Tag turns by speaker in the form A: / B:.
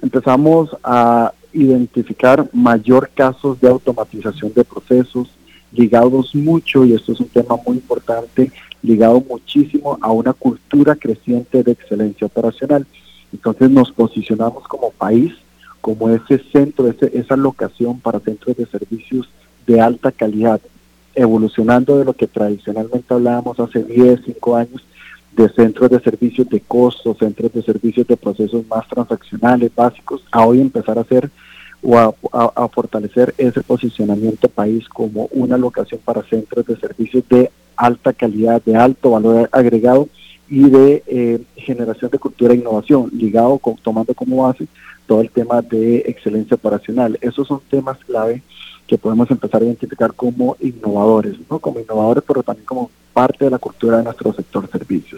A: empezamos a identificar mayor casos de automatización de procesos, ligados mucho, y esto es un tema muy importante, ligado muchísimo a una cultura creciente de excelencia operacional. Entonces nos posicionamos como país, como ese centro, esa locación para centros de servicios de alta calidad, evolucionando de lo que tradicionalmente hablábamos hace 10, 5 años, de centros de servicios de costos, centros de servicios de procesos más transaccionales, básicos, a hoy empezar a hacer o a fortalecer ese posicionamiento país como una locación para centros de servicios de alta calidad, de alto valor agregado y de generación de cultura e innovación, ligado tomando como base todo el tema de excelencia operacional. Esos son temas clave que podemos empezar a identificar como innovadores, ¿no? Como innovadores, pero también como parte de la cultura de nuestro sector servicios.